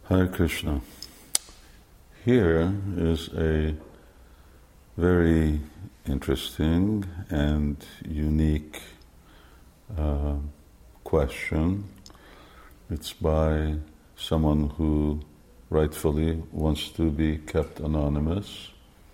Hare Krishna. Here is a very interesting and unique question. It's by someone who rightfully wants to be kept anonymous.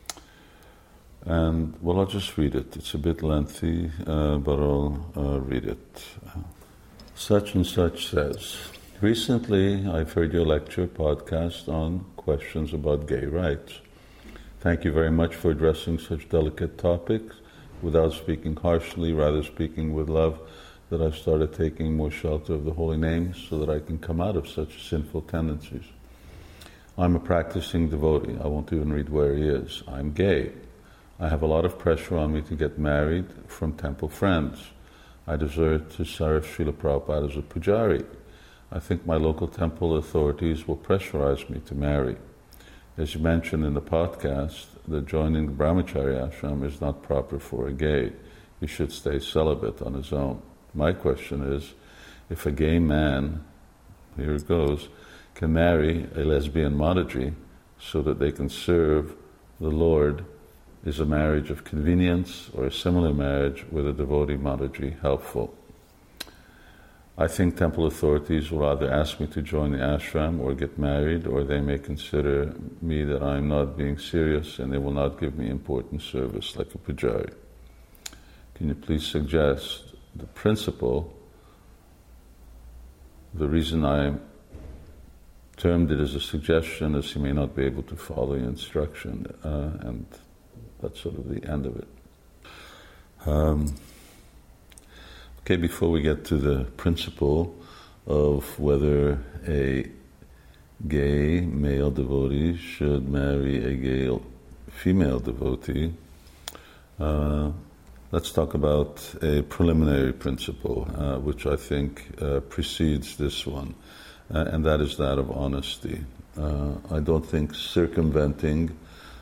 And, well, I'll just read it. It's a bit lengthy, but I'll read it. Such and such says, recently I've heard your lecture podcast on questions about gay rights. Thank you very much for addressing such delicate topics without speaking harshly, rather speaking with love, that I've started taking more shelter of the holy names so that I can come out of such sinful tendencies. I'm a practicing devotee. I won't even read where he is. I'm gay. I have a lot of pressure on me to get married from temple friends. I desert to serve Srila Prabhupada as a pujari. I think my local temple authorities will pressurize me to marry. As you mentioned in the podcast, that joining the brahmachari ashram is not proper for a gay. He should stay celibate on his own. My question is, if a gay man, here it goes, can marry a lesbian Mataji so that they can serve the Lord, is a marriage of convenience or a similar marriage with a devotee Mataji helpful? I think temple authorities will either ask me to join the ashram or get married, or they may consider me that I'm not being serious and they will not give me important service like a pujari. Can you please suggest the principle? The reason I termed it as a suggestion is he may not be able to follow the instruction, and that's sort of the end of it. Okay, before we get to the principle of whether a gay male devotee should marry a gay female devotee, let's talk about a preliminary principle, which I think precedes this one, and that is that of honesty. I don't think circumventing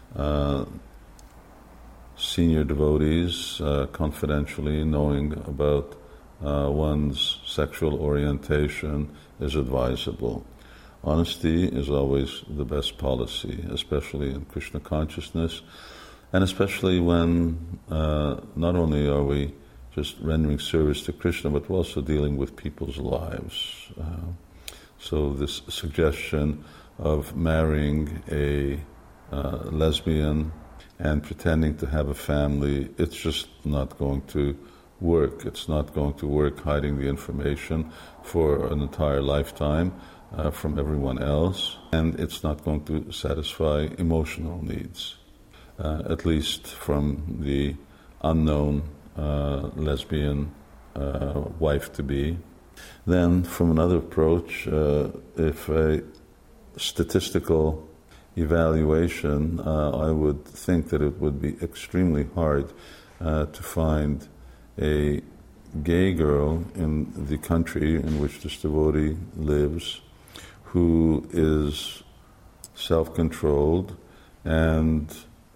senior devotees confidentially knowing about one's sexual orientation is advisable. Honesty is always the best policy, especially in Krishna consciousness, and especially when not only are we just rendering service to Krishna, but we're also dealing with people's lives. So this suggestion of marrying a lesbian and pretending to have a family, it's just not going to work. It's not going to work hiding the information for an entire lifetime from everyone else, and it's not going to satisfy emotional needs, at least from the unknown lesbian wife-to-be. Then, from another approach, if a statistical evaluation, I would think that it would be extremely hard to find a gay girl in the country in which this devotee lives who is self-controlled and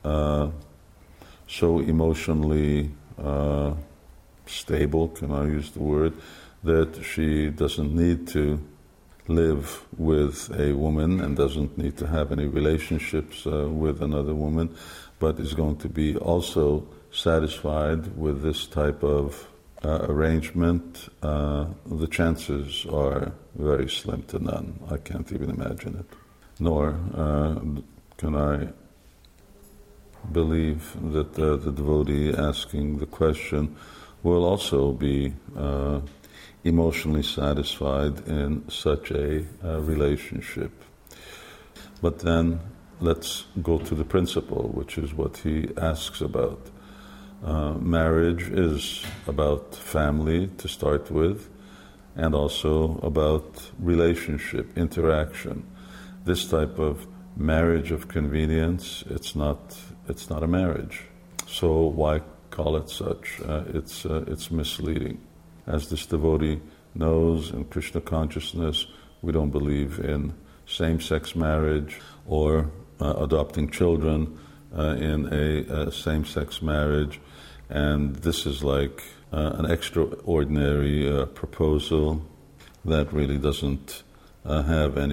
so emotionally stable, can I use the word, that she doesn't need to live with a woman and doesn't need to have any relationships with another woman, but is going to be also satisfied with this type of arrangement. The chances are very slim to none. I can't even imagine it. Nor can I believe that the devotee asking the question will also be emotionally satisfied in such a relationship. But then let's go to the principle, which is what he asks about. Marriage is about family to start with, and also about relationship, interaction. This type of marriage of convenience, it's not a marriage. So why call it such? It's misleading. As this devotee knows, in Krishna consciousness, we don't believe in same-sex marriage or adopting children in a same-sex marriage, and this is like an extraordinary proposal that really doesn't have any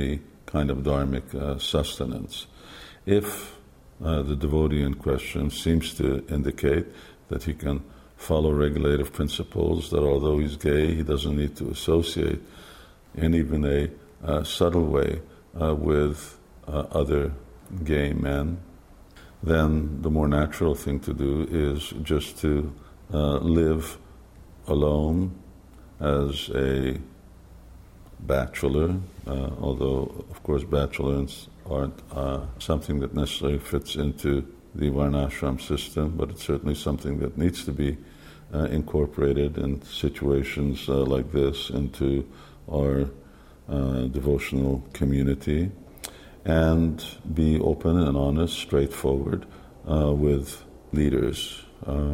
kind of dharmic sustenance. If the devotee in question seems to indicate that he can follow regulative principles, that although he's gay, he doesn't need to associate in even a subtle way with other gay men, then the more natural thing to do is just to live alone as a bachelor, although, of course, bachelors aren't something that necessarily fits into the Varnashram system, but it's certainly something that needs to be incorporated in situations like this into our devotional community, and be open and honest, straightforward with leaders.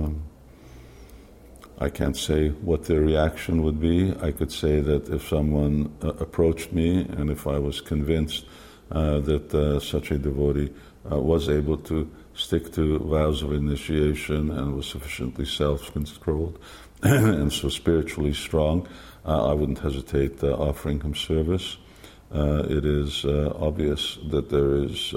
I can't say what their reaction would be. I could say that if someone approached me and if I was convinced that such a devotee was able to stick to vows of initiation and was sufficiently self-controlled and so spiritually strong, I wouldn't hesitate offering him service. It is obvious that there is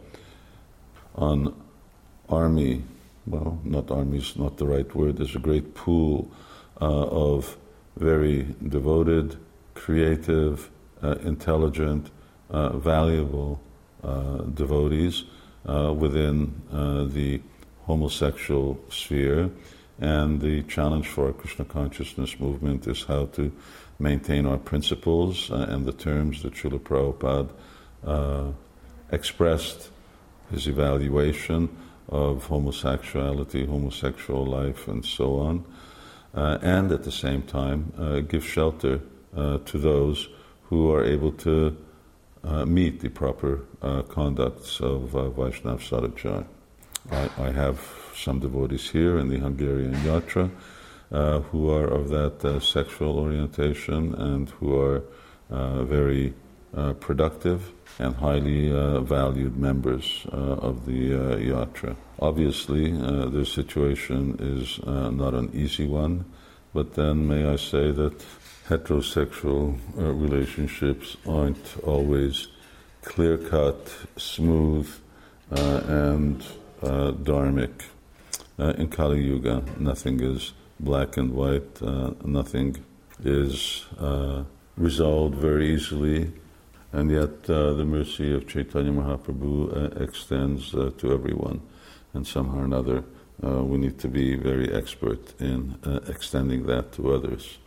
an army, well, not army is not the right word, there's a great pool of very devoted, creative, intelligent, valuable devotees within the homosexual sphere, and the challenge for our Krishna consciousness movement is how to maintain our principles and the terms that Srila Prabhupada expressed his evaluation of homosexuality, homosexual life, and so on, and at the same time give shelter to those who are able to meet the proper conducts of Vaishnava Sadhachar. I have some devotees here in the Hungarian Yatra who are of that sexual orientation and who are very productive and highly valued members of the Yatra. Obviously, their situation is not an easy one, but then may I say that heterosexual relationships aren't always clear-cut, smooth, and dharmic. In Kali Yuga, nothing is black and white, nothing is resolved very easily, and yet the mercy of Chaitanya Mahaprabhu extends to everyone, and somehow or another we need to be very expert in extending that to others.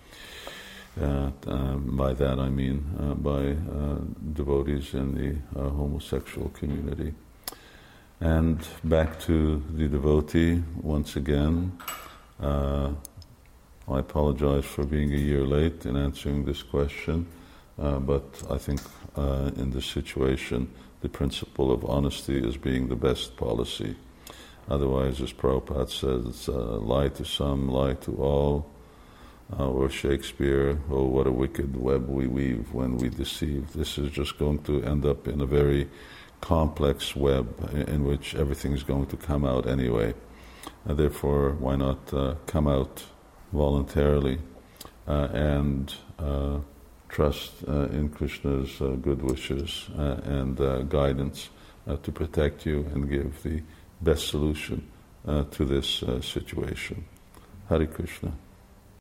By that I mean by devotees in the homosexual community. And back to the devotee once again. I apologize for being a year late in answering this question, but I think in this situation the principle of honesty is being the best policy. Otherwise, as Prabhupada says, it's lie to some, lie to all. Or Shakespeare, oh, what a wicked web we weave when we deceive. This is just going to end up in a very complex web in which everything is going to come out anyway. Therefore, why not come out voluntarily and trust in Krishna's good wishes and guidance to protect you and give the best solution to this situation. Hare Krishna.